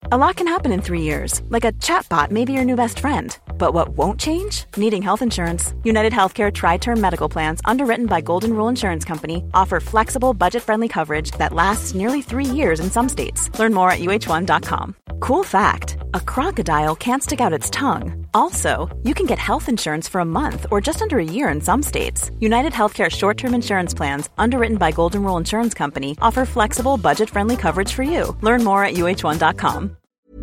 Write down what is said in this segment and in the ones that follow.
A lot can happen in 3 years, like a chatbot may be your new best friend. But what won't change? Needing health insurance. United Healthcare Tri-Term Medical Plans, underwritten by Golden Rule Insurance Company, offer flexible, budget-friendly coverage that lasts nearly 3 years in some states. Learn more at uh1.com. Cool fact, a crocodile can't stick out its tongue. Also, you can get health insurance for a month or just under a year in some states. United Healthcare short-term insurance plans, underwritten by Golden Rule Insurance Company, offer flexible, budget-friendly coverage for you. Learn more at uh1.com.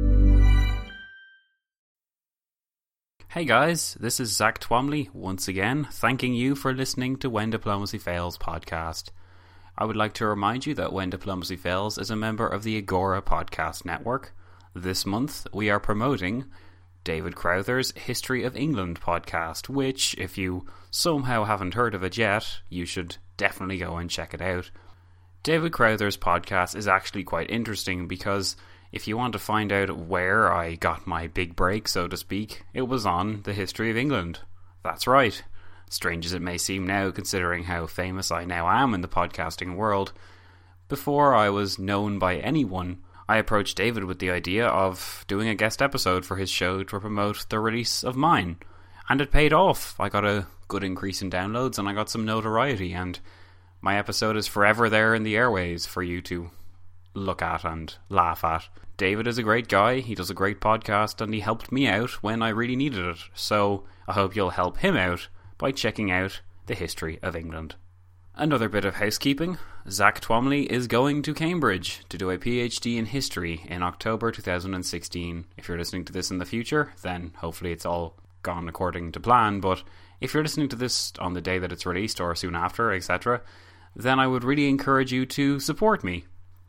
Hey guys, this is Zach Twomley once again, thanking you for listening to When Diplomacy Fails podcast. I would like to remind you that When Diplomacy Fails is a member of the Agora podcast network. This month we are promoting David Crowther's History of England podcast, which, if you somehow haven't heard of it yet, you should definitely go and check it out. David Crowther's podcast is actually quite interesting because if you want to find out where I got my big break, so to speak, it was on the History of England. That's right. Strange as it may seem now, considering how famous I now am in the podcasting world. Before I was known by anyone, I approached David with the idea of doing a guest episode for his show to promote the release of mine. And it paid off. I got a good increase in downloads and I got some notoriety, and my episode is forever there in the airways for you to look at and laugh at. David is a great guy, he does a great podcast, and he helped me out when I really needed it, so I hope you'll help him out by checking out the History of England. Another bit of housekeeping, Zach Twomley is going to Cambridge to do a PhD in history in October 2016. If you're listening to this in the future, then hopefully it's all gone according to plan, but if you're listening to this on the day that it's released or soon after, etc., then I would really encourage you to support me.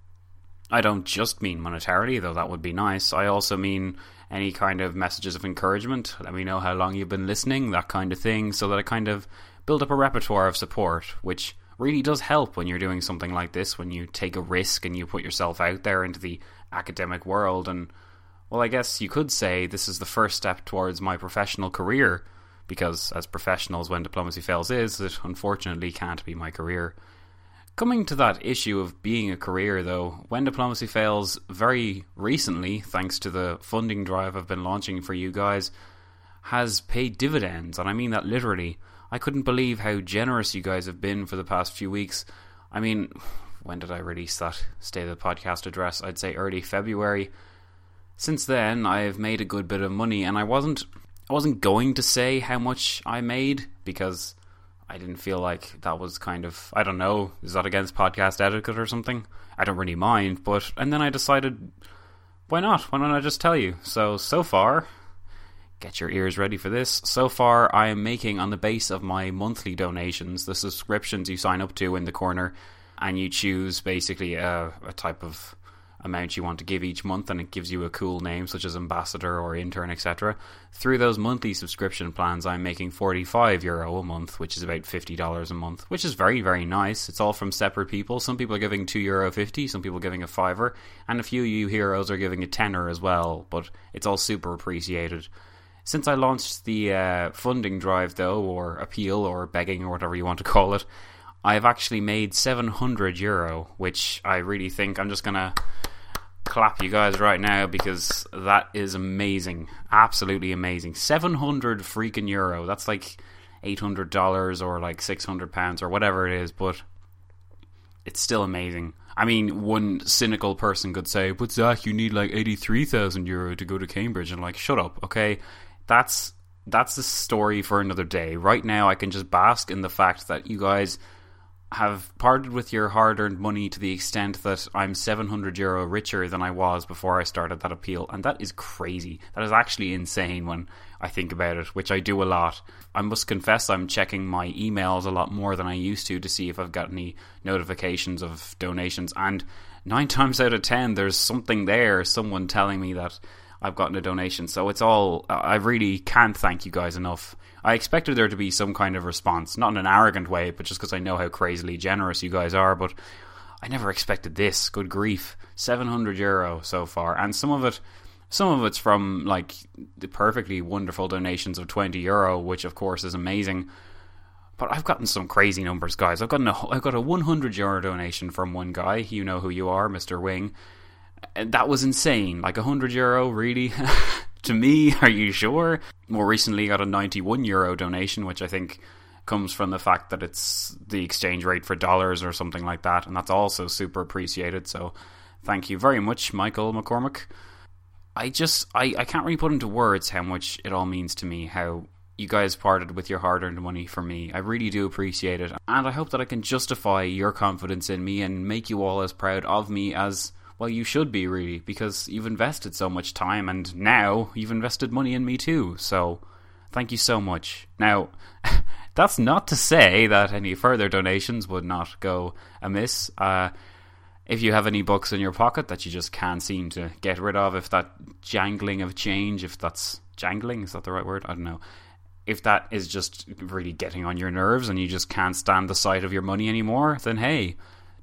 I don't just mean monetarily, though that would be nice. I also mean any kind of messages of encouragement. Let me know how long you've been listening, that kind of thing, so that I kind of build up a repertoire of support, which really does help when you're doing something like this, when you take a risk and you put yourself out there into the academic world. And, well, I guess you could say this is the first step towards my professional career, because as professionals, When Diplomacy Fails is, it unfortunately can't be my career. Coming to that issue of being a career, though, When Diplomacy Fails very recently, thanks to the funding drive I've been launching for you guys, has paid dividends, and I mean that literally. I couldn't believe how generous you guys have been for the past few weeks. I mean, when did I release that State of the Podcast address? I'd say early February. Since then, I've made a good bit of money, and I wasn't going to say how much I made, because I didn't feel like that was kind of, I don't know, is that against podcast etiquette or something? I don't really mind, and then I decided, why not? Why don't I just tell you? So far, get your ears ready for this, so far I am making, on the base of my monthly donations, the subscriptions you sign up to in the corner, and you choose basically a type of amount you want to give each month, and it gives you a cool name such as ambassador or intern, etc. Through those monthly subscription plans, I'm making €45 a month, which is about $50 a month, which is very, very nice. It's all from separate people. Some people are giving €2.50, some people are giving a fiver, and a few of you heroes are giving a tenner as well, but it's all super appreciated. Since I launched the funding drive, though, or appeal, or begging, or whatever you want to call it, I've actually made €700, which I really think I'm just going to clap you guys right now, because that is amazing. Absolutely amazing. 700 freaking euro. That's like $800 or like £600 or whatever it is, but it's still amazing. I mean, one cynical person could say, but Zach, you need like €83,000 to go to Cambridge. And like, shut up, okay? That's the story for another day. Right now, I can just bask in the fact that you guys have parted with your hard-earned money to the extent that I'm €700 richer than I was before I started that appeal, and that is crazy. That is actually insane when I think about it, which I do a lot. I must confess I'm checking my emails a lot more than I used to see if I've got any notifications of donations, and 9 times out of 10 there's something there, someone telling me that I've gotten a donation. So it's all, I really can't thank you guys enough. I expected there to be some kind of response, not in an arrogant way, but just because I know how crazily generous you guys are, but I never expected this. Good grief. €700 so far, and some of it's from like the perfectly wonderful donations of €20, which of course is amazing. But I've gotten some crazy numbers, guys. I've got a €100 donation from one guy. You know who you are, Mr. Wing. That was insane. Like €100, really? To me, are you sure? More recently got a €91 donation, which I think comes from the fact that it's the exchange rate for dollars or something like that, and that's also super appreciated, so thank you very much, Michael McCormick. I can't really put into words how much it all means to me, how you guys parted with your hard-earned money for me. I really do appreciate it, and I hope that I can justify your confidence in me and make you all as proud of me as, well, you should be, really, because you've invested so much time, and now you've invested money in me too, so thank you so much. Now, that's not to say that any further donations would not go amiss. If you have any bucks in your pocket that you just can't seem to get rid of, if that jangling of change, if that's jangling, is that the right word? I don't know. If that is just really getting on your nerves and you just can't stand the sight of your money anymore, then hey,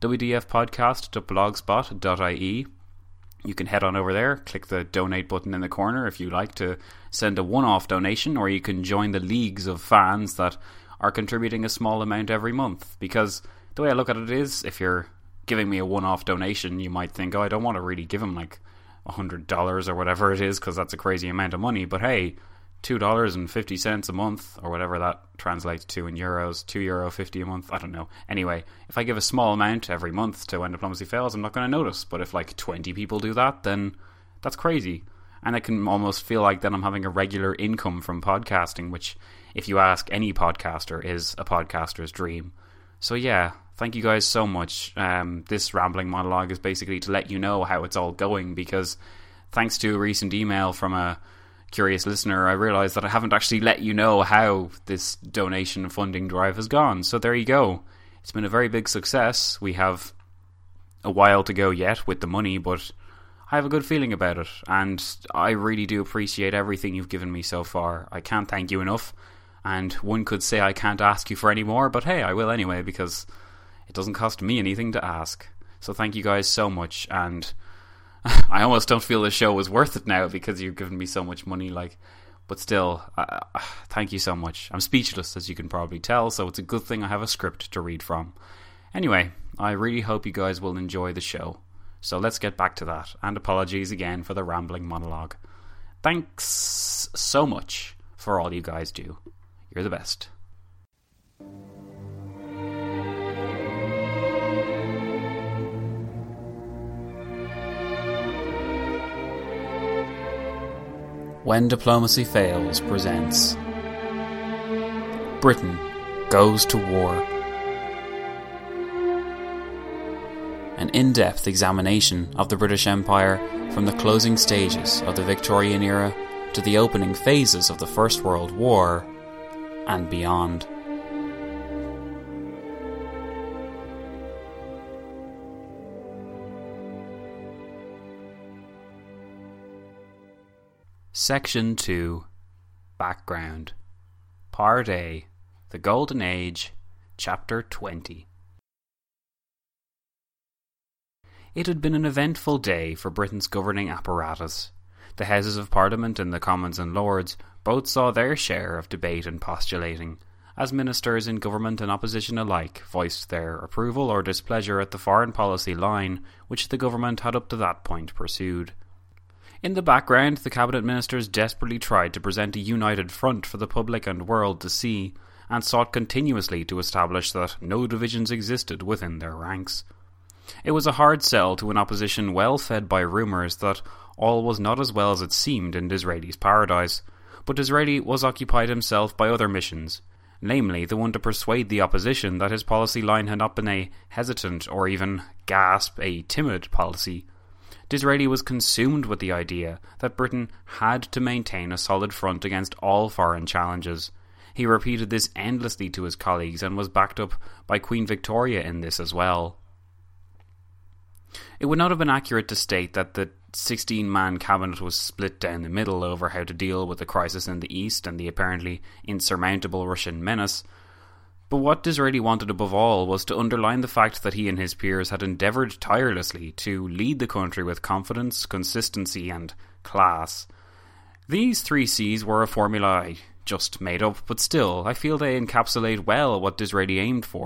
wdfpodcast.blogspot.ie. You can head on over there, click the donate button in the corner if you like to send a one-off donation, or you can join the leagues of fans that are contributing a small amount every month. Because the way I look at it is, if you're giving me a one-off donation, you might think, oh, I don't want to really give him like $100 or whatever it is, because that's a crazy amount of money. But hey, $2.50 a month, or whatever that translates to in euros, €2.50 a month, I don't know. Anyway, if I give a small amount every month to When Diplomacy Fails, I'm not going to notice. But if like 20 people do that, then that's crazy. And I can almost feel like then I'm having a regular income from podcasting, which, if you ask any podcaster, is a podcaster's dream. So yeah, thank you guys so much. This rambling monologue is basically to let you know how it's all going, because thanks to a recent email from a curious listener, I realised that I haven't actually let you know how this donation funding drive has gone. So there you go. It's been a very big success. We have a while to go yet with the money, but I have a good feeling about it, and I really do appreciate everything you've given me so far. I can't thank you enough, and one could say I can't ask you for any more, but hey, I will anyway, because it doesn't cost me anything to ask. So thank you guys so much, and I almost don't feel the show was worth it now because you've given me so much money, but still, thank you so much. I'm speechless, as you can probably tell, so it's a good thing I have a script to read from. Anyway, I really hope you guys will enjoy the show. So let's get back to that, and apologies again for the rambling monologue. Thanks so much for all you guys do. You're the best. When Diplomacy Fails presents Britain Goes to War. An in-depth examination of the British Empire from the closing stages of the Victorian era to the opening phases of the First World War and beyond. Section 2. Background. Part A. The Golden Age. Chapter 20. It had been an eventful day for Britain's governing apparatus. The Houses of Parliament and the Commons and Lords both saw their share of debate and postulating, as ministers in government and opposition alike voiced their approval or displeasure at the foreign policy line which the government had up to that point pursued. In the background, the cabinet ministers desperately tried to present a united front for the public and world to see, and sought continuously to establish that no divisions existed within their ranks. It was a hard sell to an opposition well fed by rumours that all was not as well as it seemed in Disraeli's paradise, but Disraeli was occupied himself by other missions, namely the one to persuade the opposition that his policy line had not been a hesitant or even, gasp, a timid policy. Disraeli was consumed with the idea that Britain had to maintain a solid front against all foreign challenges. He repeated this endlessly to his colleagues and was backed up by Queen Victoria in this as well. It would not have been accurate to state that the 16-man cabinet was split down the middle over how to deal with the crisis in the East and the apparently insurmountable Russian menace, but what Disraeli wanted above all was to underline the fact that he and his peers had endeavoured tirelessly to lead the country with confidence, consistency and class. These 3 C's were a formula I just made up, but still, I feel they encapsulate well what Disraeli aimed for.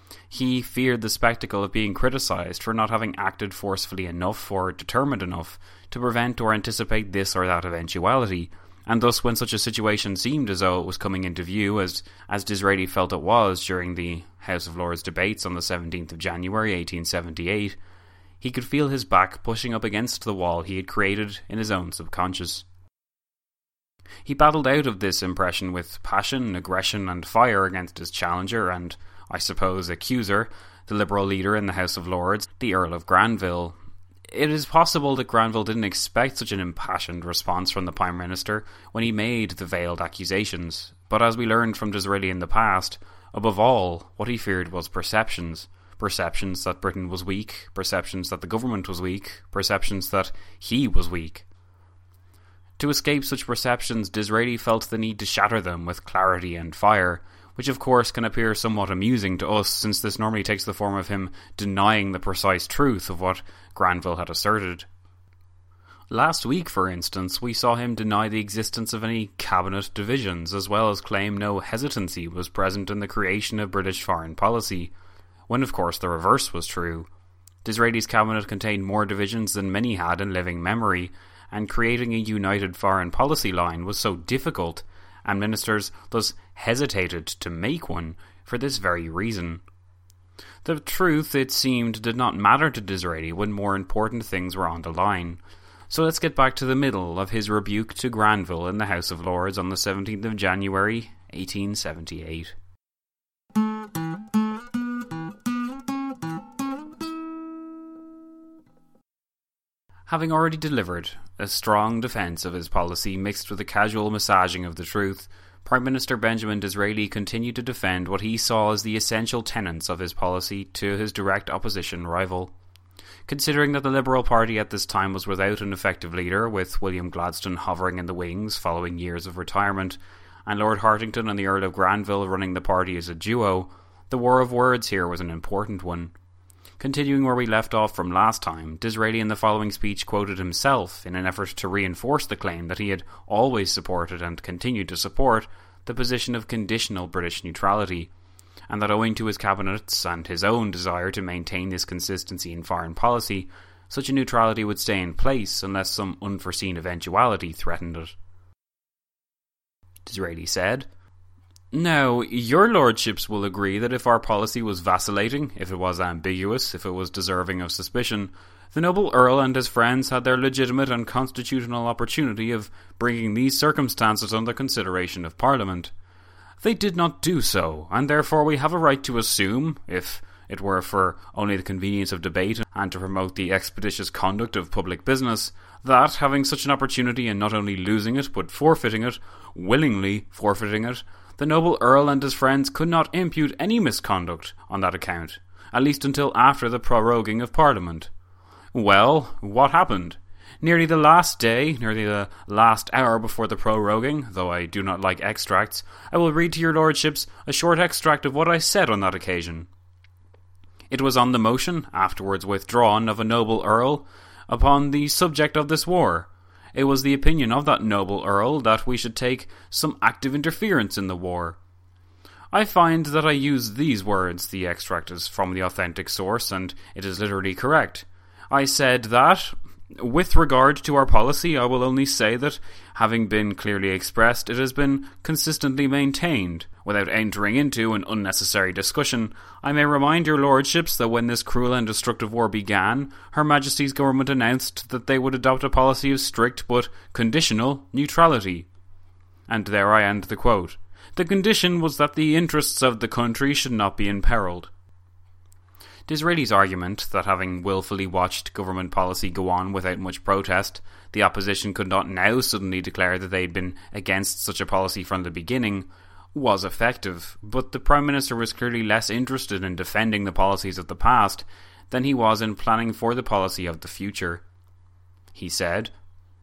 He feared the spectacle of being criticised for not having acted forcefully enough or determined enough to prevent or anticipate this or that eventuality, and thus when such a situation seemed as though it was coming into view, as Disraeli felt it was during the House of Lords debates on the 17th of January 1878, he could feel his back pushing up against the wall he had created in his own subconscious. He battled out of this impression with passion, aggression and fire against his challenger and, I suppose, accuser, the Liberal leader in the House of Lords, the Earl of Granville. It is possible that Granville didn't expect such an impassioned response from the Prime Minister when he made the veiled accusations, but as we learned from Disraeli in the past, above all, what he feared was perceptions. Perceptions that Britain was weak, perceptions that the government was weak, perceptions that he was weak. To escape such perceptions, Disraeli felt the need to shatter them with clarity and fire, which of course can appear somewhat amusing to us, since this normally takes the form of him denying the precise truth of what Granville had asserted. Last week, for instance, we saw him deny the existence of any cabinet divisions, as well as claim no hesitancy was present in the creation of British foreign policy, when of course the reverse was true. Disraeli's cabinet contained more divisions than many had in living memory, and creating a united foreign policy line was so difficult, and ministers thus hesitated to make one for this very reason. The truth, it seemed, did not matter to Disraeli when more important things were on the line. So let's get back to the middle of his rebuke to Granville in the House of Lords on the 17th of January, 1878. Having already delivered a strong defence of his policy mixed with a casual massaging of the truth, Prime Minister Benjamin Disraeli continued to defend what he saw as the essential tenets of his policy to his direct opposition rival. Considering that the Liberal Party at this time was without an effective leader, with William Gladstone hovering in the wings following years of retirement, and Lord Hartington and the Earl of Granville running the party as a duo, the war of words here was an important one. Continuing where we left off from last time, Disraeli in the following speech quoted himself in an effort to reinforce the claim that he had always supported and continued to support the position of conditional British neutrality, and that owing to his cabinet's and his own desire to maintain this consistency in foreign policy, such a neutrality would stay in place unless some unforeseen eventuality threatened it. Disraeli said, "Now, your lordships will agree that if our policy was vacillating, if it was ambiguous, if it was deserving of suspicion, the noble Earl and his friends had their legitimate and constitutional opportunity of bringing these circumstances under consideration of Parliament. They did not do so, and therefore we have a right to assume, if it were for only the convenience of debate and to promote the expeditious conduct of public business, that, having such an opportunity and not only losing it, but forfeiting it, willingly forfeiting it, the noble Earl and his friends could not impute any misconduct on that account, at least until after the proroguing of Parliament. Well, what happened? Nearly the last hour before the proroguing, though I do not like extracts, I will read to your lordships a short extract of what I said on that occasion. It was on the motion, afterwards withdrawn, of a noble Earl, upon the subject of this war. It was the opinion of that noble Earl that we should take some active interference in the war. I find that I use these words, the extract is from the authentic source, and it is literally correct. I said that, with regard to our policy, I will only say that, having been clearly expressed, it has been consistently maintained. Without entering into an unnecessary discussion, I may remind your lordships that when this cruel and destructive war began, Her Majesty's government announced that they would adopt a policy of strict but conditional neutrality. And there I end the quote. The condition was that the interests of the country should not be imperilled. Disraeli's argument that having wilfully watched government policy go on without much protest, the opposition could not now suddenly declare that they had been against such a policy from the beginning, was effective, but the Prime Minister was clearly less interested in defending the policies of the past than he was in planning for the policy of the future. He said,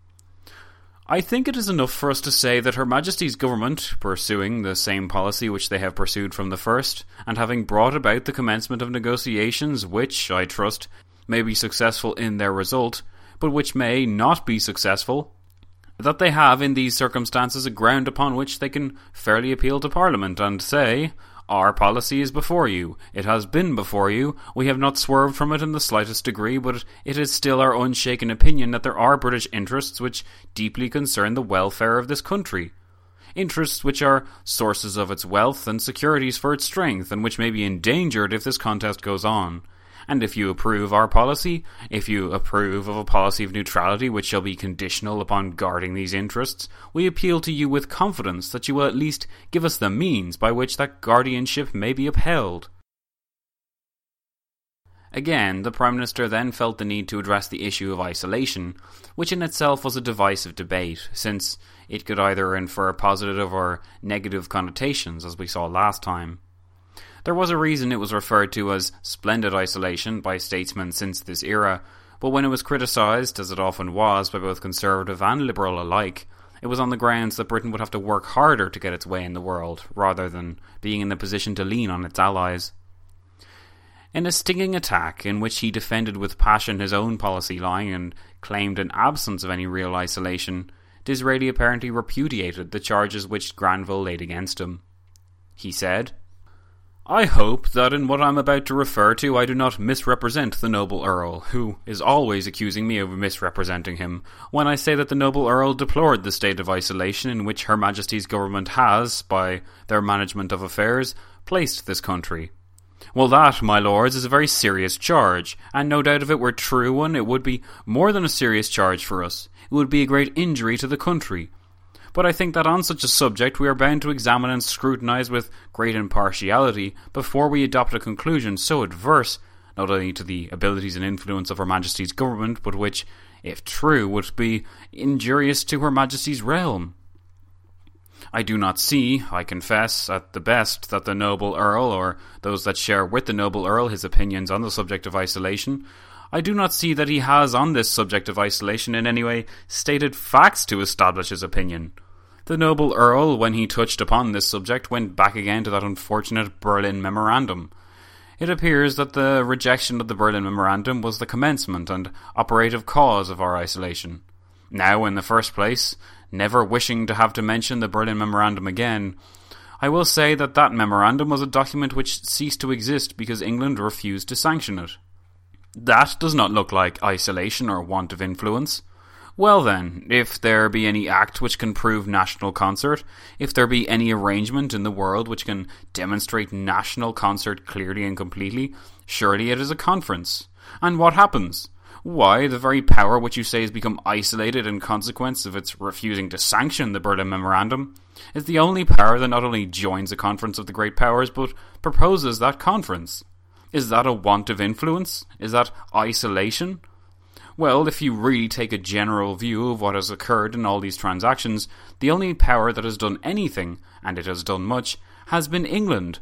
I think it is enough for us to say that Her Majesty's government, pursuing the same policy which they have pursued from the first, and having brought about the commencement of negotiations which, I trust, may be successful in their result, but which may not be successful, that they have in these circumstances a ground upon which they can fairly appeal to Parliament and say, Our policy is before you. It has been before you. We have not swerved from it in the slightest degree, but it is still our unshaken opinion that there are British interests which deeply concern the welfare of this country. Interests which are sources of its wealth and securities for its strength, and which may be endangered if this contest goes on. And if you approve our policy, if you approve of a policy of neutrality which shall be conditional upon guarding these interests, we appeal to you with confidence that you will at least give us the means by which that guardianship may be upheld. Again, the Prime Minister then felt the need to address the issue of isolation, which in itself was a divisive debate, since it could either infer positive or negative connotations, as we saw last time. There was a reason it was referred to as splendid isolation by statesmen since this era, but when it was criticised, as it often was, by both Conservative and Liberal alike, it was on the grounds that Britain would have to work harder to get its way in the world, rather than being in the position to lean on its allies. In a stinging attack in which he defended with passion his own policy line and claimed an absence of any real isolation, Disraeli apparently repudiated the charges which Granville laid against him. He said, "I hope that in what I am about to refer to I do not misrepresent the noble Earl, who is always accusing me of misrepresenting him, when I say that the noble Earl deplored the state of isolation in which Her Majesty's government has, by their management of affairs, placed this country. Well, that, my lords, is a very serious charge, and no doubt if it were a true one, it would be more than a serious charge for us. It would be a great injury to the country. But I think that on such a subject we are bound to examine and scrutinise with great impartiality before we adopt a conclusion so adverse, not only to the abilities and influence of Her Majesty's government, but which, if true, would be injurious to Her Majesty's realm. I do not see, I confess, at the best, that the noble Earl, or those that share with the noble Earl his opinions on the subject of isolation, I do not see that he has on this subject of isolation in any way stated facts to establish his opinion. The noble Earl, when he touched upon this subject, went back again to that unfortunate Berlin Memorandum. It appears that the rejection of the Berlin Memorandum was the commencement and operative cause of our isolation. Now, in the first place, never wishing to have to mention the Berlin Memorandum again, I will say that that memorandum was a document which ceased to exist because England refused to sanction it. That does not look like isolation or want of influence. Well then, if there be any act which can prove national concert, if there be any arrangement in the world which can demonstrate national concert clearly and completely, surely it is a conference. And what happens? Why, the very power which you say has become isolated in consequence of its refusing to sanction the Berlin Memorandum is the only power that not only joins a conference of the great powers, but proposes that conference. Is that a want of influence? Is that isolation? Well, if you really take a general view of what has occurred in all these transactions, the only power that has done anything, and it has done much, has been England.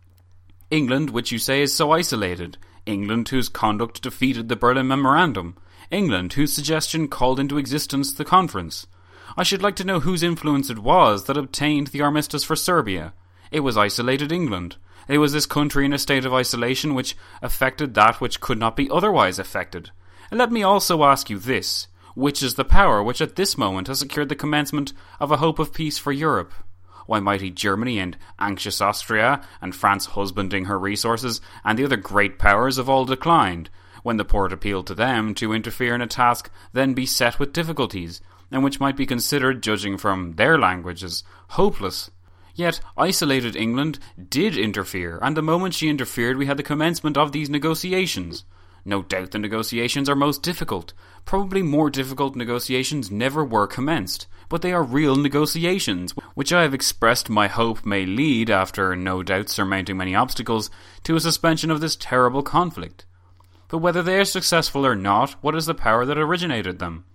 England, which you say is so isolated. England, whose conduct defeated the Berlin Memorandum. England, whose suggestion called into existence the conference. I should like to know whose influence it was that obtained the armistice for Serbia. It was isolated England. It was this country in a state of isolation which affected that which could not be otherwise affected. And let me also ask you this. Which is the power which at this moment has secured the commencement of a hope of peace for Europe? Why, mighty Germany and anxious Austria, and France husbanding her resources, and the other great powers have all declined, when the Porte appealed to them to interfere in a task then beset with difficulties, and which might be considered, judging from their language, as hopeless. Yet isolated England did interfere, and the moment she interfered we had the commencement of these negotiations. No doubt the negotiations are most difficult. Probably more difficult negotiations never were commenced, but they are real negotiations, which I have expressed my hope may lead, after no doubt surmounting many obstacles, to a suspension of this terrible conflict. But whether they are successful or not, what is the power that originated them?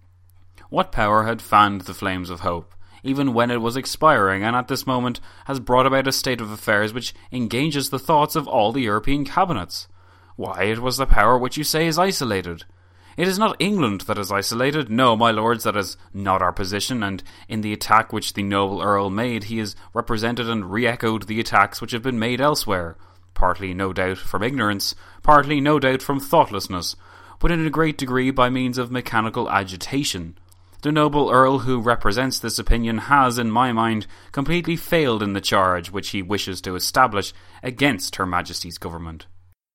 What power had fanned the flames of hope, even when it was expiring, and at this moment has brought about a state of affairs which engages the thoughts of all the European cabinets? Why, it was the power which you say is isolated. It is not England that is isolated. No, my lords, that is not our position, and in the attack which the noble Earl made, he has represented and re-echoed the attacks which have been made elsewhere, partly, no doubt, from ignorance, partly, no doubt, from thoughtlessness, but in a great degree by means of mechanical agitation. The noble Earl who represents this opinion has, in my mind, completely failed in the charge which he wishes to establish against Her Majesty's government.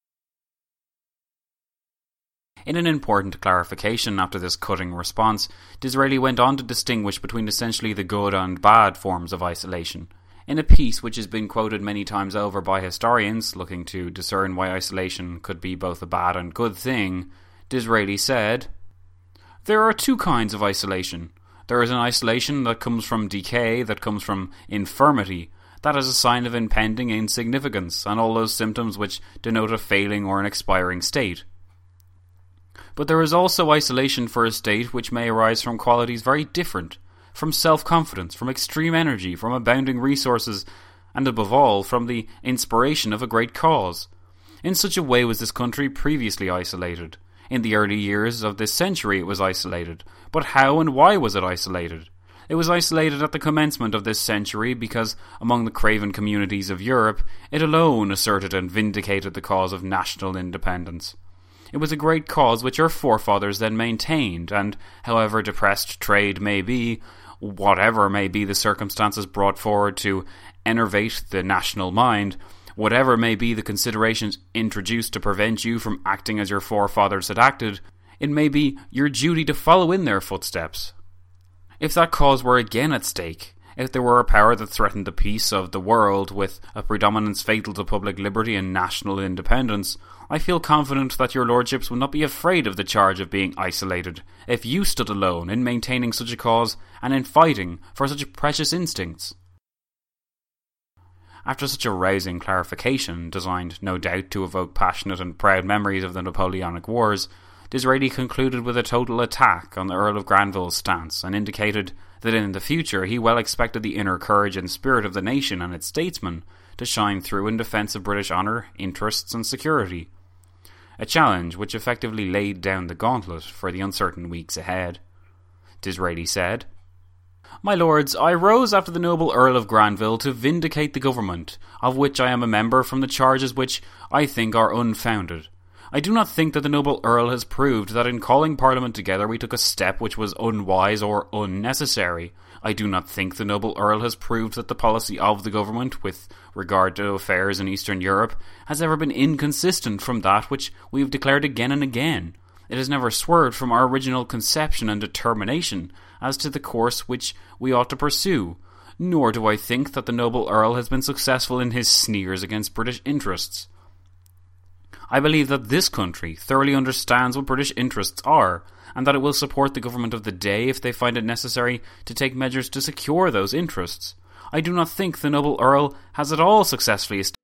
In an important clarification after this cutting response, Disraeli went on to distinguish between essentially the good and bad forms of isolation. In a piece which has been quoted many times over by historians looking to discern why isolation could be both a bad and good thing, Disraeli said, "There are two kinds of isolation. There is an isolation that comes from decay, that comes from infirmity. That is a sign of impending insignificance, and all those symptoms which denote a failing or an expiring state. But there is also isolation for a state which may arise from qualities very different, from self-confidence, from extreme energy, from abounding resources, and above all, from the inspiration of a great cause. In such a way was this country previously isolated. In the early years of this century it was isolated. But how and why was it isolated? It was isolated at the commencement of this century because, among the craven communities of Europe, it alone asserted and vindicated the cause of national independence. It was a great cause which our forefathers then maintained, and, however depressed trade may be, whatever may be the circumstances brought forward to enervate the national mind, whatever may be the considerations introduced to prevent you from acting as your forefathers had acted, it may be your duty to follow in their footsteps. If that cause were again at stake, if there were a power that threatened the peace of the world with a predominance fatal to public liberty and national independence, I feel confident that your lordships would not be afraid of the charge of being isolated if you stood alone in maintaining such a cause and in fighting for such precious instincts." After such a rousing clarification, designed no doubt to evoke passionate and proud memories of the Napoleonic Wars, Disraeli concluded with a total attack on the Earl of Granville's stance and indicated that in the future he well expected the inner courage and spirit of the nation and its statesmen to shine through in defence of British honour, interests and security. A challenge which effectively laid down the gauntlet for the uncertain weeks ahead. Disraeli said, "My lords, I rose after the noble Earl of Granville to vindicate the government, of which I am a member, from the charges which I think are unfounded. I do not think that the noble Earl has proved that in calling Parliament together we took a step which was unwise or unnecessary. I do not think the noble Earl has proved that the policy of the government with regard to affairs in Eastern Europe has ever been inconsistent from that which we have declared again and again. It has never swerved from our original conception and determination as to the course which we ought to pursue, nor do I think that the noble Earl has been successful in his sneers against British interests. I believe that this country thoroughly understands what British interests are, and that it will support the government of the day if they find it necessary to take measures to secure those interests. I do not think the noble Earl has at all successfully established."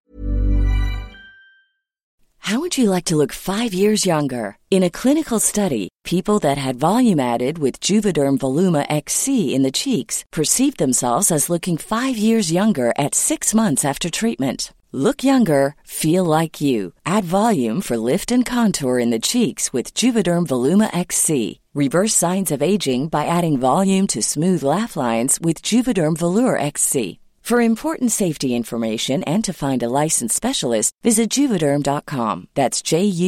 How would you like to look 5 years younger? In a clinical study, people that had volume added with Juvederm Voluma XC in the cheeks perceived themselves as looking 5 years younger at 6 months after treatment. Look younger, feel like you. Add volume for lift and contour in the cheeks with Juvederm Voluma XC. Reverse signs of aging by adding volume to smooth laugh lines with Juvederm Volure XC. For important safety information and to find a licensed specialist, visit Juvederm.com. That's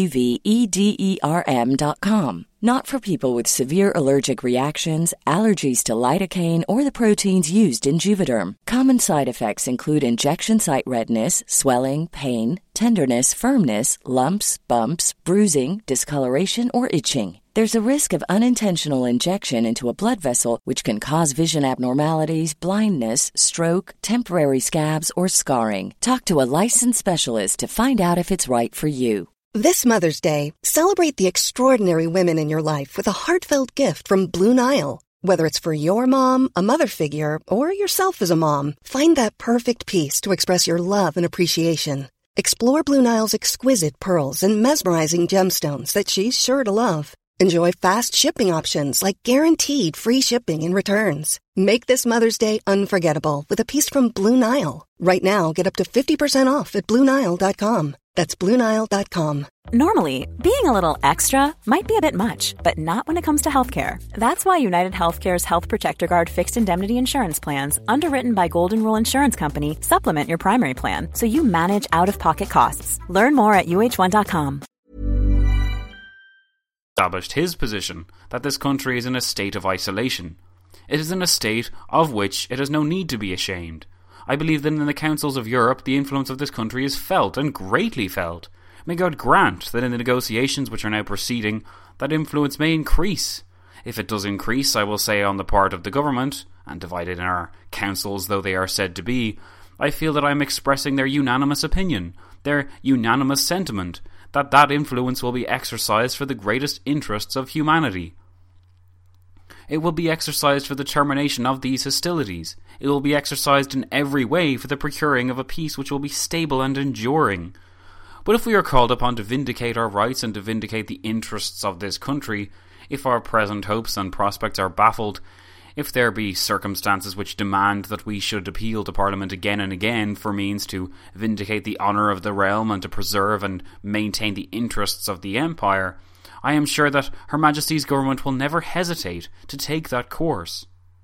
JUVEDERM.com. Not for people with severe allergic reactions, allergies to lidocaine, or the proteins used in Juvederm. Common side effects include injection site redness, swelling, pain, tenderness, firmness, lumps, bumps, bruising, discoloration, or itching. There's a risk of unintentional injection into a blood vessel, which can cause vision abnormalities, blindness, stroke, temporary scabs, or scarring. Talk to a licensed specialist to find out if it's right for you. This Mother's Day, celebrate the extraordinary women in your life with a heartfelt gift from Blue Nile. Whether it's for your mom, a mother figure, or yourself as a mom, find that perfect piece to express your love and appreciation. Explore Blue Nile's exquisite pearls and mesmerizing gemstones that she's sure to love. Enjoy fast shipping options like guaranteed free shipping and returns. Make this Mother's Day unforgettable with a piece from Blue Nile. Right now, get up to 50% off at BlueNile.com. That's BlueNile.com. Normally, being a little extra might be a bit much, but not when it comes to healthcare. That's why United Healthcare's Health Protector Guard fixed indemnity insurance plans, underwritten by Golden Rule Insurance Company, supplement your primary plan so you manage out-of-pocket costs. Learn more at UH1.com. established his position that this country is in a state of isolation. It is in a state of which it has no need to be ashamed. I believe that in the councils of Europe the influence of this country is felt, and greatly felt. May God grant that in the negotiations which are now proceeding, that influence may increase. If it does increase, I will say on the part of the government, and divided in our councils though they are said to be, I feel that I am expressing their unanimous opinion, their unanimous sentiment, that that influence will be exercised for the greatest interests of humanity. It will be exercised for the termination of these hostilities. It will be exercised in every way for the procuring of a peace which will be stable and enduring. But if we are called upon to vindicate our rights and to vindicate the interests of this country, if our present hopes and prospects are baffled, if there be circumstances which demand that we should appeal to Parliament again and again for means to vindicate the honour of the realm and to preserve and maintain the interests of the Empire, I am sure that Her Majesty's government will never hesitate to take that course.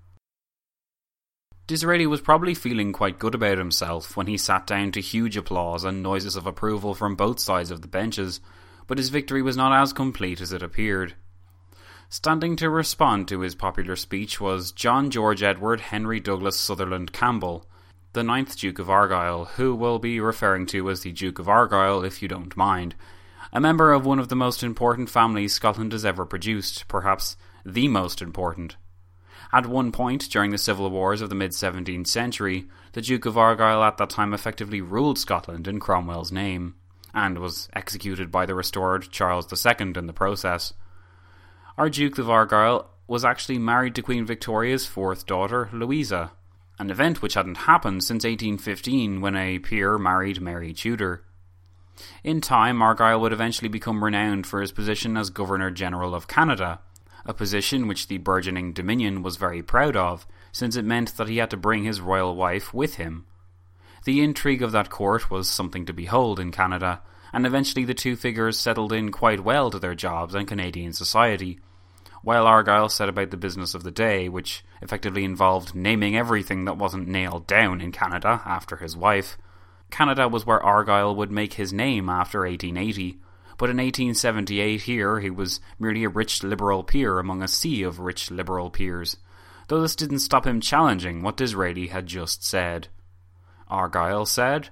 Disraeli was probably feeling quite good about himself when he sat down to huge applause and noises of approval from both sides of the benches, but his victory was not as complete as it appeared. Standing to respond to his popular speech was John George Edward Henry Douglas Sutherland Campbell, the 9th Duke of Argyll, who we'll be referring to as the Duke of Argyll if you don't mind, a member of one of the most important families Scotland has ever produced, perhaps the most important. At one point during the civil wars of the mid-17th century, the Duke of Argyll at that time effectively ruled Scotland in Cromwell's name, and was executed by the restored Charles II in the process. Our Duke of Argyll was actually married to Queen Victoria's fourth daughter, Louisa, an event which hadn't happened since 1815 when a peer married Mary Tudor. In time, Argyll would eventually become renowned for his position as Governor-General of Canada, a position which the burgeoning Dominion was very proud of, since it meant that he had to bring his royal wife with him. The intrigue of that court was something to behold in Canada, and eventually the two figures settled in quite well to their jobs and Canadian society, while Argyll set about the business of the day, which effectively involved naming everything that wasn't nailed down in Canada after his wife. Canada was where Argyll would make his name after 1880, but in 1878 here he was merely a rich liberal peer among a sea of rich liberal peers, though this didn't stop him challenging what Disraeli had just said. Argyll said,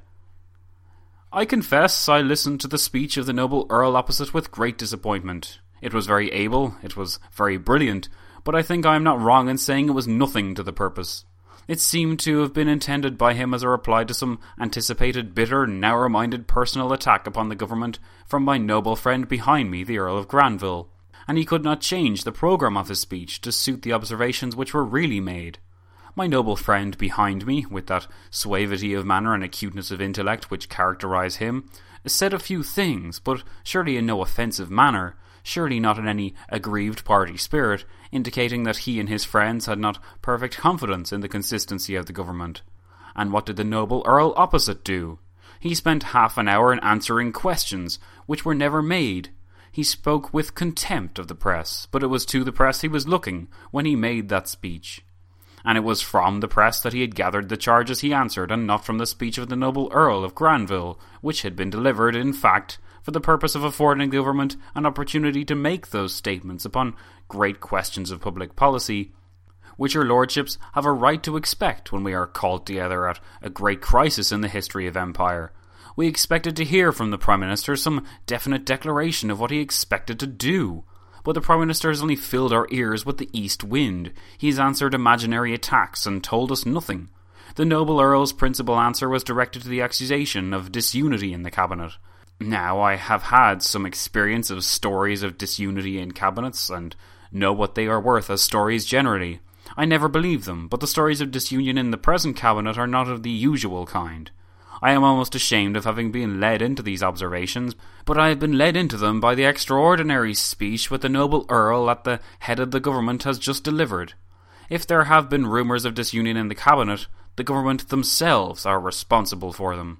"I confess I listened to the speech of the noble Earl opposite with great disappointment. It was very able, it was very brilliant, but I think I am not wrong in saying it was nothing to the purpose. It seemed to have been intended by him as a reply to some anticipated, bitter, narrow-minded personal attack upon the government from my noble friend behind me, the Earl of Granville, and he could not change the programme of his speech to suit the observations which were really made. My noble friend behind me, with that suavity of manner and acuteness of intellect which characterise him, said a few things, but surely in no offensive manner, surely not in any aggrieved party spirit, indicating that he and his friends had not perfect confidence in the consistency of the government. And what did the noble Earl opposite do? He spent half an hour in answering questions, which were never made. He spoke with contempt of the press, but it was to the press he was looking when he made that speech. And it was from the press that he had gathered the charges he answered, and not from the speech of the noble Earl of Granville, which had been delivered, in fact, for the purpose of affording the government an opportunity to make those statements upon great questions of public policy, which your lordships have a right to expect when we are called together at a great crisis in the history of empire. We expected to hear from the Prime Minister some definite declaration of what he expected to do. But the Prime Minister has only filled our ears with the east wind. He has answered imaginary attacks and told us nothing. The noble Earl's principal answer was directed to the accusation of disunity in the Cabinet. Now, I have had some experience of stories of disunity in cabinets, and know what they are worth as stories generally. I never believe them, but the stories of disunion in the present cabinet are not of the usual kind. I am almost ashamed of having been led into these observations, but I have been led into them by the extraordinary speech which the noble Earl at the head of the government has just delivered. If there have been rumours of disunion in the cabinet, the government themselves are responsible for them."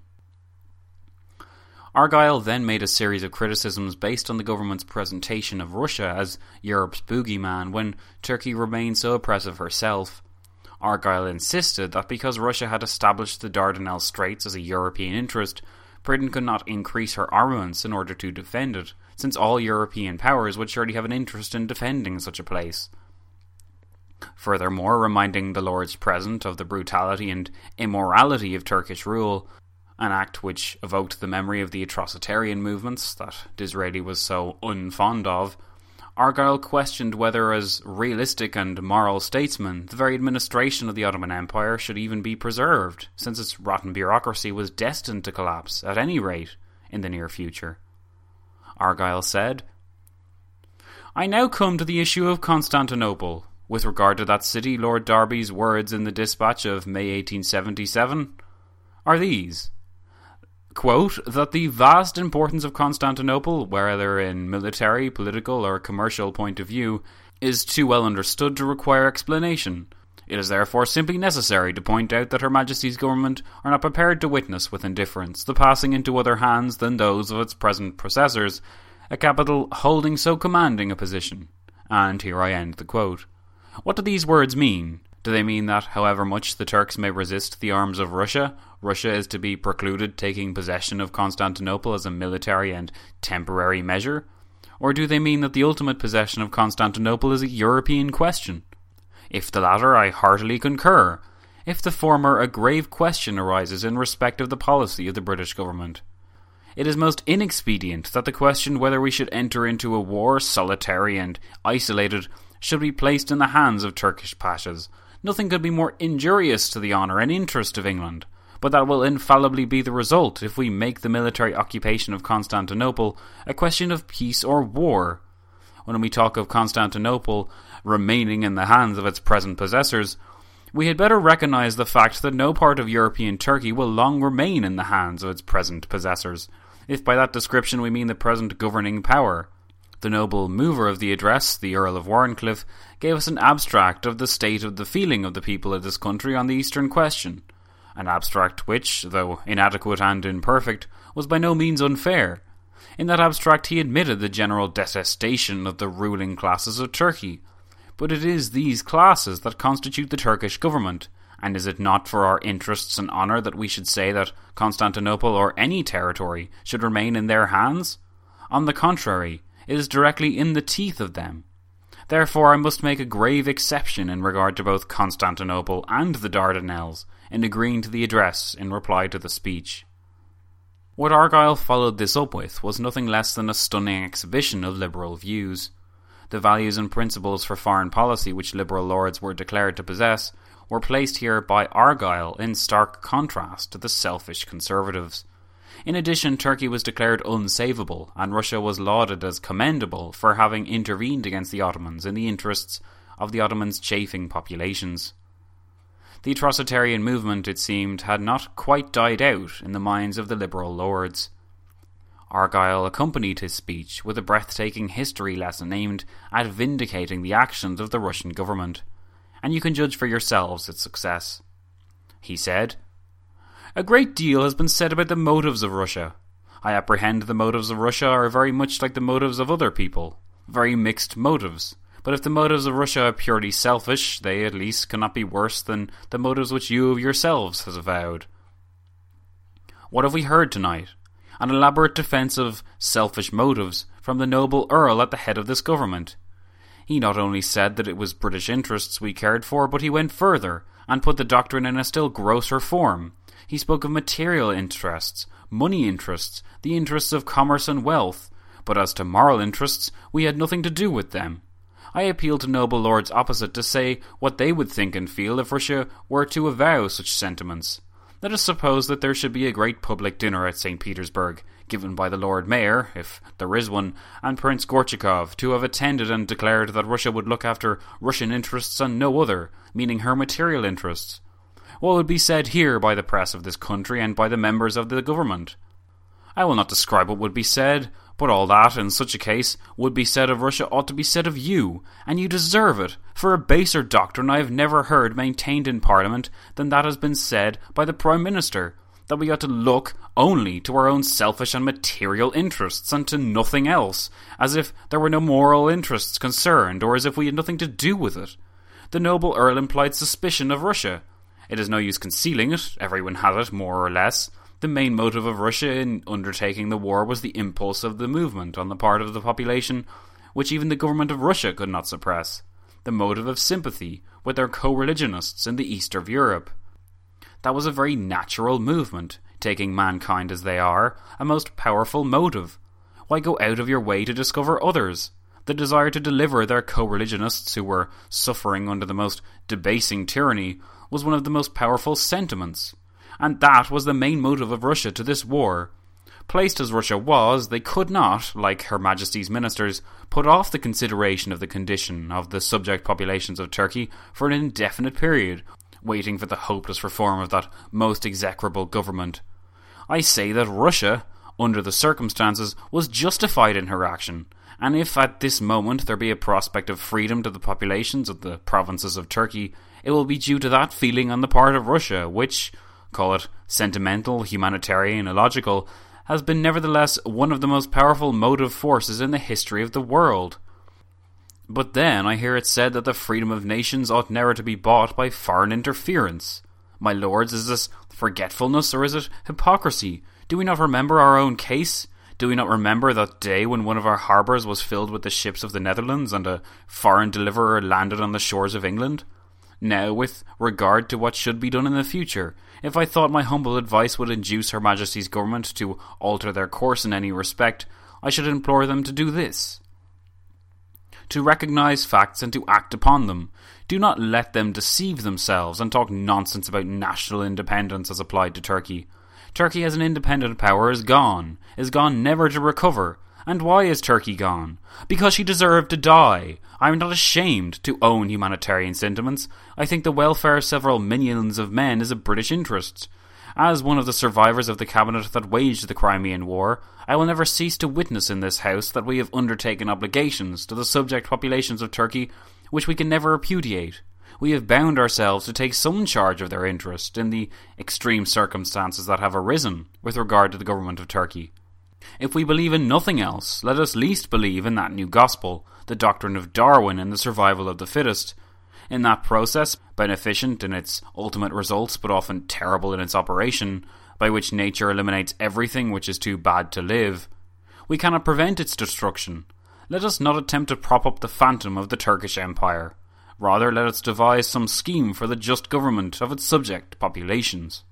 Argyll then made a series of criticisms based on the government's presentation of Russia as Europe's boogeyman when Turkey remained so oppressive herself. Argyll insisted that because Russia had established the Dardanelles Straits as a European interest, Britain could not increase her armaments in order to defend it, since all European powers would surely have an interest in defending such a place. Furthermore, reminding the Lords present of the brutality and immorality of Turkish rule, an act which evoked the memory of the atrocitarian movements that Disraeli was so unfond of, Argyll questioned whether, as realistic and moral statesman, the very administration of the Ottoman Empire should even be preserved, since its rotten bureaucracy was destined to collapse, at any rate, in the near future. Argyll said, "I now come to the issue of Constantinople. With regard to that city, Lord Derby's words in the dispatch of May 1877 are these, quote, that the vast importance of Constantinople, whether in military, political, or commercial point of view, is too well understood to require explanation. It is therefore simply necessary to point out that Her Majesty's government are not prepared to witness with indifference the passing into other hands than those of its present possessors, a capital holding so commanding a position." And here I end the quote. What do these words mean? Do they mean that, however much the Turks may resist the arms of Russia, Russia is to be precluded taking possession of Constantinople as a military and temporary measure? Or do they mean that the ultimate possession of Constantinople is a European question? If the latter, I heartily concur. If the former, a grave question arises in respect of the policy of the British government. It is most inexpedient that the question whether we should enter into a war, solitary and isolated, should be placed in the hands of Turkish pashas. Nothing could be more injurious to the honour and interest of England, but that will infallibly be the result if we make the military occupation of Constantinople a question of peace or war. When we talk of Constantinople remaining in the hands of its present possessors, we had better recognise the fact that no part of European Turkey will long remain in the hands of its present possessors, if by that description we mean the present governing power. The noble mover of the address, the Earl of Wharncliffe, gave us an abstract of the state of the feeling of the people of this country on the Eastern question, an abstract which, though inadequate and imperfect, was by no means unfair. In that abstract he admitted the general detestation of the ruling classes of Turkey, but it is these classes that constitute the Turkish government, and is it not for our interests and honour that we should say that Constantinople or any territory should remain in their hands? On the contrary, it is directly in the teeth of them. Therefore I must make a grave exception in regard to both Constantinople and the Dardanelles, in agreeing to the address in reply to the speech. What Argyll followed this up with was nothing less than a stunning exhibition of liberal views. The values and principles for foreign policy which liberal lords were declared to possess were placed here by Argyll in stark contrast to the selfish conservatives. In addition, Turkey was declared unsavable, and Russia was lauded as commendable for having intervened against the Ottomans in the interests of the Ottomans' chafing populations. The atrocitarian movement, it seemed, had not quite died out in the minds of the liberal lords. Argyll accompanied his speech with a breathtaking history lesson aimed at vindicating the actions of the Russian government, and you can judge for yourselves its success. He said, "A great deal has been said about the motives of Russia. I apprehend the motives of Russia are very much like the motives of other people, very mixed motives. But if the motives of Russia are purely selfish, they at least cannot be worse than the motives which you of yourselves have avowed. What have we heard tonight? An elaborate defence of selfish motives from the noble Earl at the head of this government. He not only said that it was British interests we cared for, but he went further and put the doctrine in a still grosser form. He spoke of material interests, money interests, the interests of commerce and wealth, but as to moral interests, we had nothing to do with them. I appeal to noble lords opposite to say what they would think and feel if Russia were to avow such sentiments. Let us suppose that there should be a great public dinner at St. Petersburg, given by the Lord Mayor, if there is one, and Prince Gorchakov, to have attended and declared that Russia would look after Russian interests and no other, meaning her material interests. What would be said here by the press of this country and by the members of the government? I will not describe what would be said, but all that, in such a case, would be said of Russia ought to be said of you, and you deserve it, for a baser doctrine I have never heard maintained in Parliament than that has been said by the Prime Minister, that we ought to look only to our own selfish and material interests, and to nothing else, as if there were no moral interests concerned, or as if we had nothing to do with it. The noble Earl implied suspicion of Russia. It is no use concealing it, everyone has it, more or less. The main motive of Russia in undertaking the war was the impulse of the movement on the part of the population, which even the government of Russia could not suppress. The motive of sympathy with their co-religionists in the east of Europe. That was a very natural movement, taking mankind as they are, a most powerful motive. Why go out of your way to discover others? The desire to deliver their co-religionists who were suffering under the most debasing tyranny was one of the most powerful sentiments. And that was the main motive of Russia to this war. Placed as Russia was, they could not, like Her Majesty's ministers, put off the consideration of the condition of the subject populations of Turkey for an indefinite period, waiting for the hopeless reform of that most execrable government. I say that Russia, under the circumstances, was justified in her action, and if at this moment there be a prospect of freedom to the populations of the provinces of Turkey, it will be due to that feeling on the part of Russia, which, call it sentimental, humanitarian, illogical, has been nevertheless one of the most powerful motive forces in the history of the world. But then I hear it said that the freedom of nations ought never to be bought by foreign interference. My lords, is this forgetfulness or is it hypocrisy? Do we not remember our own case? Do we not remember that day when one of our harbours was filled with the ships of the Netherlands and a foreign deliverer landed on the shores of England? Now, with regard to what should be done in the future, if I thought my humble advice would induce Her Majesty's government to alter their course in any respect, I should implore them to do this. To recognise facts and to act upon them. Do not let them deceive themselves and talk nonsense about national independence as applied to Turkey. Turkey as an independent power is gone never to recover. And why is Turkey gone? Because she deserved to die. I am not ashamed to own humanitarian sentiments. I think the welfare of several millions of men is a British interest. As one of the survivors of the cabinet that waged the Crimean War, I will never cease to witness in this House that we have undertaken obligations to the subject populations of Turkey which we can never repudiate. We have bound ourselves to take some charge of their interest in the extreme circumstances that have arisen with regard to the government of Turkey. If we believe in nothing else, let us least believe in that new gospel, the doctrine of Darwin and the survival of the fittest. In that process, beneficent in its ultimate results but often terrible in its operation, by which nature eliminates everything which is too bad to live, we cannot prevent its destruction. Let us not attempt to prop up the phantom of the Turkish Empire. Rather, let us devise some scheme for the just government of its subject populations.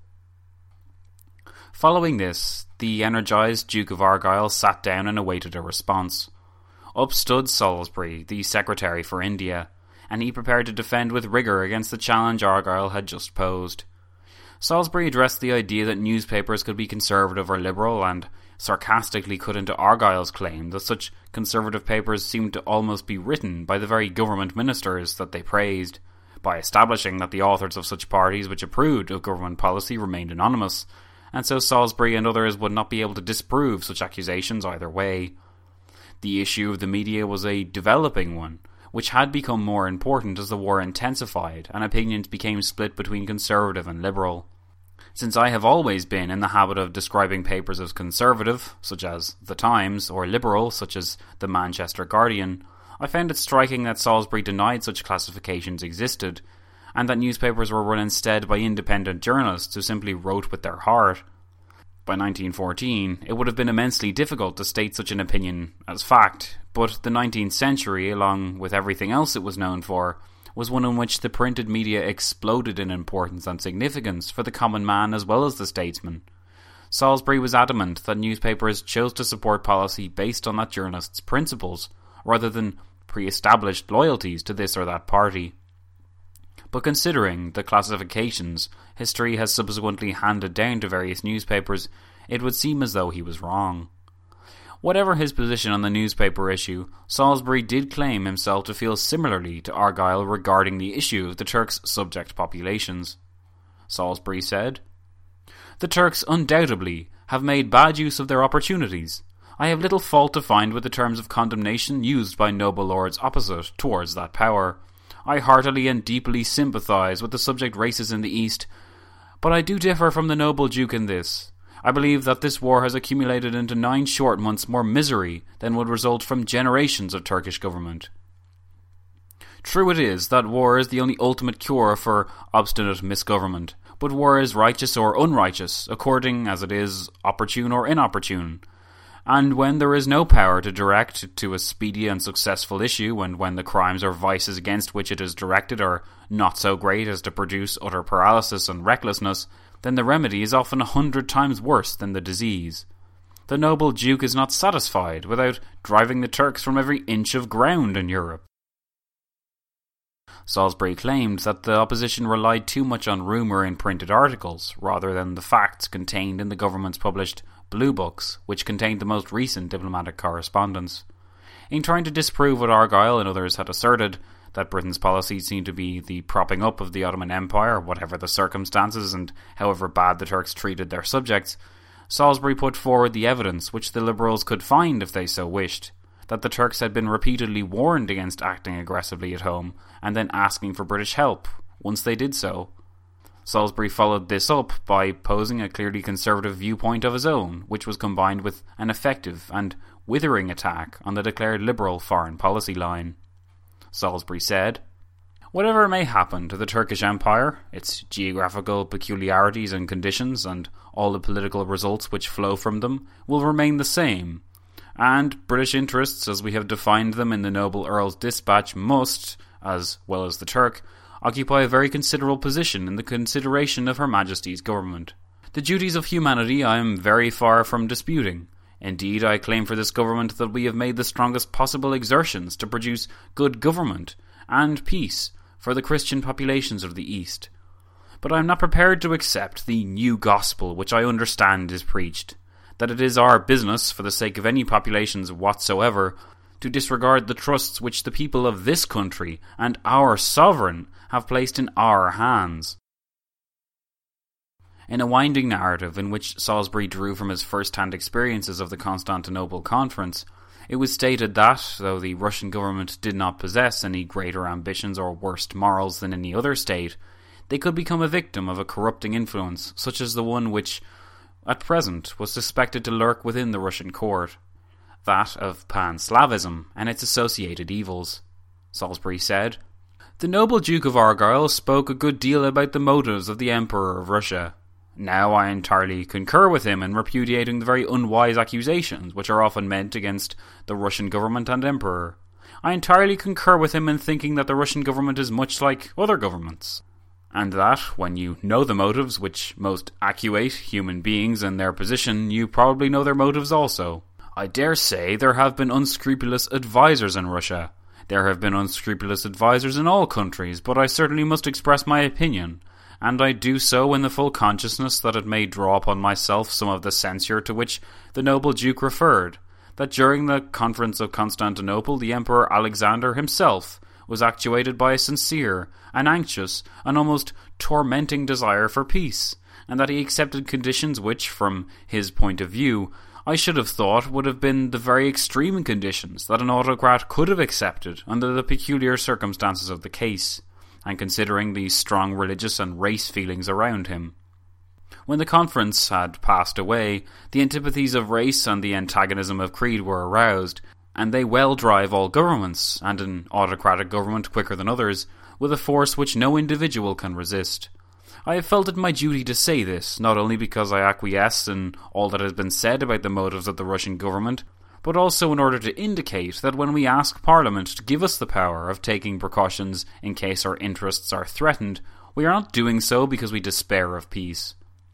Following this, the energised Duke of Argyll sat down and awaited a response. Up stood Salisbury, the Secretary for India, and he prepared to defend with rigour against the challenge Argyll had just posed. Salisbury addressed the idea that newspapers could be conservative or liberal, and sarcastically cut into Argyll's claim that such conservative papers seemed to almost be written by the very government ministers that they praised, by establishing that the authors of such parties which approved of government policy remained anonymous, and so Salisbury and others would not be able to disprove such accusations either way. The issue of the media was a developing one, which had become more important as the war intensified and opinions became split between conservative and liberal. Since I have always been in the habit of describing papers as conservative, such as The Times, or liberal, such as the Manchester Guardian, I found it striking that Salisbury denied such classifications existed, and that newspapers were run instead by independent journalists who simply wrote with their heart. By 1914, it would have been immensely difficult to state such an opinion as fact, but the 19th century, along with everything else it was known for, was one in which the printed media exploded in importance and significance for the common man as well as the statesman. Salisbury was adamant that newspapers chose to support policy based on that journalist's principles, rather than pre-established loyalties to this or that party. But considering the classifications history has subsequently handed down to various newspapers, it would seem as though he was wrong. Whatever his position on the newspaper issue, Salisbury did claim himself to feel similarly to Argyll regarding the issue of the Turks' subject populations. Salisbury said, "The Turks undoubtedly have made bad use of their opportunities. I have little fault to find with the terms of condemnation used by noble lords opposite towards that power. I heartily and deeply sympathise with the subject races in the East, but I do differ from the noble Duke in this. I believe that this war has accumulated into 9 short months more misery than would result from generations of Turkish government. True it is that war is the only ultimate cure for obstinate misgovernment, but war is righteous or unrighteous, according as it is opportune or inopportune. And when there is no power to direct to a speedy and successful issue, and when the crimes or vices against which it is directed are not so great as to produce utter paralysis and recklessness, then the remedy is often 100 times worse than the disease. The noble Duke is not satisfied without driving the Turks from every inch of ground in Europe. Salisbury claimed that the opposition relied too much on rumour in printed articles, rather than the facts contained in the government's published Blue Books, which contained the most recent diplomatic correspondence. In trying to disprove what Argyll and others had asserted, that Britain's policy seemed to be the propping up of the Ottoman Empire, whatever the circumstances and however bad the Turks treated their subjects, Salisbury put forward the evidence which the Liberals could find if they so wished, that the Turks had been repeatedly warned against acting aggressively at home, and then asking for British help once they did so. Salisbury followed this up by posing a clearly conservative viewpoint of his own, which was combined with an effective and withering attack on the declared liberal foreign policy line. Salisbury said, "Whatever may happen to the Turkish Empire, its geographical peculiarities and conditions, and all the political results which flow from them, will remain the same, and British interests, as we have defined them in the noble Earl's dispatch, must, as well as the Turk, occupy a very considerable position in the consideration of Her Majesty's government. The duties of humanity I am very far from disputing. Indeed, I claim for this government that we have made the strongest possible exertions to produce good government and peace for the Christian populations of the East. But I am not prepared to accept the new gospel which I understand is preached, that it is our business, for the sake of any populations whatsoever, to disregard the trusts which the people of this country and our sovereign have placed in our hands." In a winding narrative in which Salisbury drew from his first-hand experiences of the Constantinople Conference, it was stated that, though the Russian government did not possess any greater ambitions or worse morals than any other state, they could become a victim of a corrupting influence such as the one which, at present, was suspected to lurk within the Russian court, that of Pan-Slavism and its associated evils. Salisbury said, "The noble Duke of Argyll spoke a good deal about the motives of the Emperor of Russia. Now I entirely concur with him in repudiating the very unwise accusations which are often meant against the Russian government and Emperor. I entirely concur with him in thinking that the Russian government is much like other governments, and that, when you know the motives which most actuate human beings in their position, you probably know their motives also. I dare say there have been unscrupulous advisers in Russia. There have been unscrupulous advisers in all countries, but I certainly must express my opinion, and I do so in the full consciousness that it may draw upon myself some of the censure to which the noble Duke referred, that during the Conference of Constantinople the Emperor Alexander himself was actuated by a sincere, an anxious, an almost tormenting desire for peace, and that he accepted conditions which, from his point of view, I should have thought would have been the very extreme conditions that an autocrat could have accepted under the peculiar circumstances of the case, and considering the strong religious and race feelings around him. When the conference had passed away, the antipathies of race and the antagonism of creed were aroused, and they well drive all governments, and an autocratic government quicker than others, with a force which no individual can resist. I have felt it my duty to say this, not only because I acquiesce in all that has been said about the motives of the Russian government, but also in order to indicate that when we ask Parliament to give us the power of taking precautions in case our interests are threatened, we are not doing so because we despair of peace.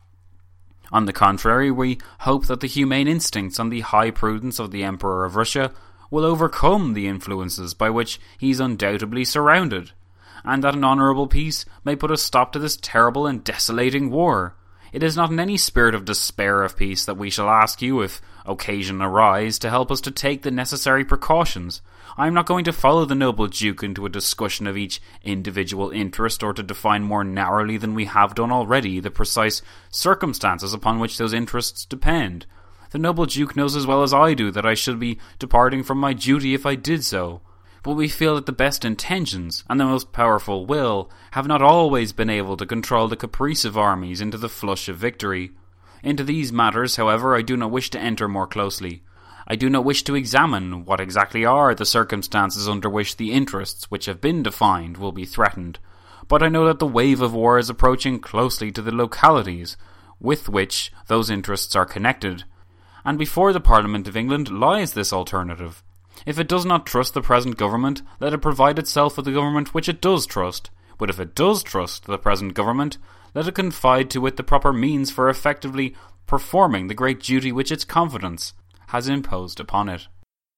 On the contrary, we hope that the humane instincts and the high prudence of the Emperor of Russia will overcome the influences by which he is undoubtedly surrounded, and that an honourable peace may put a stop to this terrible and desolating war. It is not in any spirit of despair of peace that we shall ask you, if occasion arise, to help us to take the necessary precautions. I am not going to follow the noble Duke into a discussion of each individual interest, or to define more narrowly than we have done already the precise circumstances upon which those interests depend. The noble Duke knows as well as I do that I should be departing from my duty if I did so. But we feel that the best intentions and the most powerful will have not always been able to control the caprice of armies into the flush of victory. Into these matters, however, I do not wish to enter more closely. I do not wish to examine what exactly are the circumstances under which the interests which have been defined will be threatened, but I know that the wave of war is approaching closely to the localities with which those interests are connected, and before the Parliament of England lies this alternative. If it does not trust the present government, let it provide itself with a government which it does trust, but if it does trust the present government, let it confide to it the proper means for effectively performing the great duty which its confidence has imposed upon it.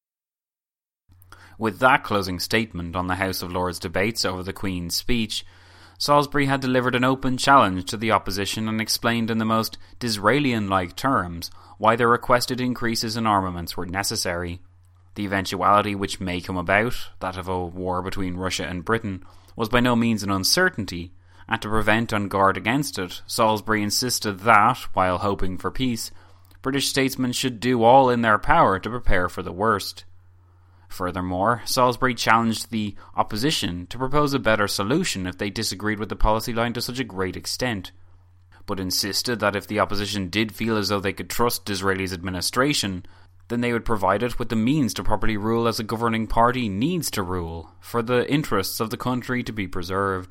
With that closing statement on the House of Lords debates over the Queen's speech, Salisbury had delivered an open challenge to the opposition and explained in the most Disraelian-like terms why the requested increases in armaments were necessary. The eventuality which may come about, that of a war between Russia and Britain, was by no means an uncertainty, and to prevent on guard against it, Salisbury insisted that, while hoping for peace, British statesmen should do all in their power to prepare for the worst. Furthermore, Salisbury challenged the opposition to propose a better solution if they disagreed with the policy line to such a great extent, but insisted that if the opposition did feel as though they could trust Disraeli's administration, then they would provide it with the means to properly rule as a governing party needs to rule, for the interests of the country to be preserved.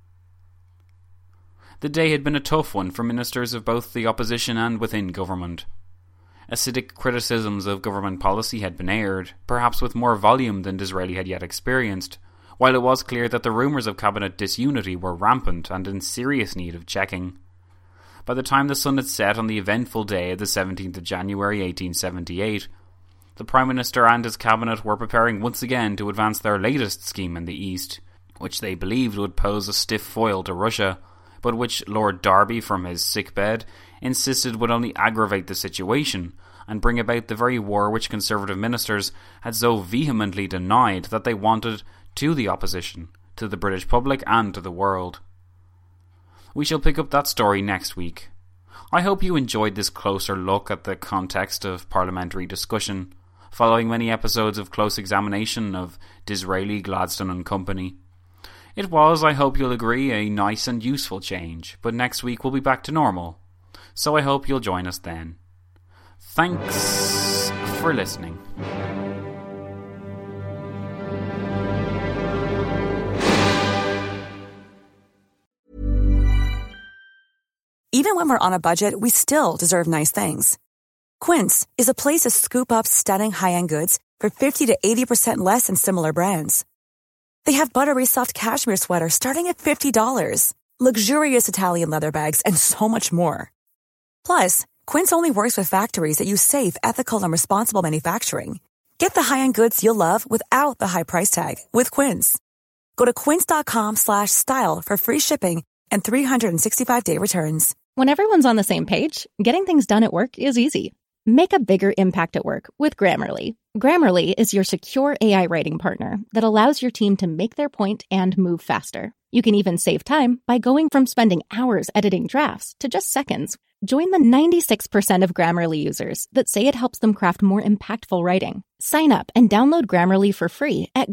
The day had been a tough one for ministers of both the opposition and within government. Acidic criticisms of government policy had been aired, perhaps with more volume than Disraeli had yet experienced, while it was clear that the rumours of cabinet disunity were rampant and in serious need of checking. By the time the sun had set on the eventful day of the 17th of January 1878, the Prime Minister and his cabinet were preparing once again to advance their latest scheme in the East, which they believed would pose a stiff foil to Russia, but which Lord Derby from his sickbed insisted would only aggravate the situation and bring about the very war which Conservative ministers had so vehemently denied that they wanted to the opposition, to the British public and to the world. We shall pick up that story next week. I hope you enjoyed this closer look at the context of parliamentary discussion, following many episodes of close examination of Disraeli, Gladstone and company. It was, I hope you'll agree, a nice and useful change, but next week we'll be back to normal, so I hope you'll join us then. Thanks for listening. Even when we're on a budget, we still deserve nice things. Quince is a place to scoop up stunning high-end goods for 50 to 80% less than similar brands. They have buttery soft cashmere sweaters starting at $50, luxurious Italian leather bags, and so much more. Plus, Quince only works with factories that use safe, ethical, and responsible manufacturing. Get the high-end goods you'll love without the high price tag with Quince. Go to quince.com/style for free shipping and 365-day returns. When everyone's on the same page, getting things done at work is easy. Make a bigger impact at work with Grammarly. Grammarly is your secure AI writing partner that allows your team to make their point and move faster. You can even save time by going from spending hours editing drafts to just seconds. Join the 96% of Grammarly users that say it helps them craft more impactful writing. Sign up and download Grammarly for free at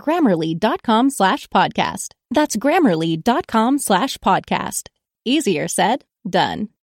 Grammarly.com/podcast. That's Grammarly.com/podcast. Easier said, done.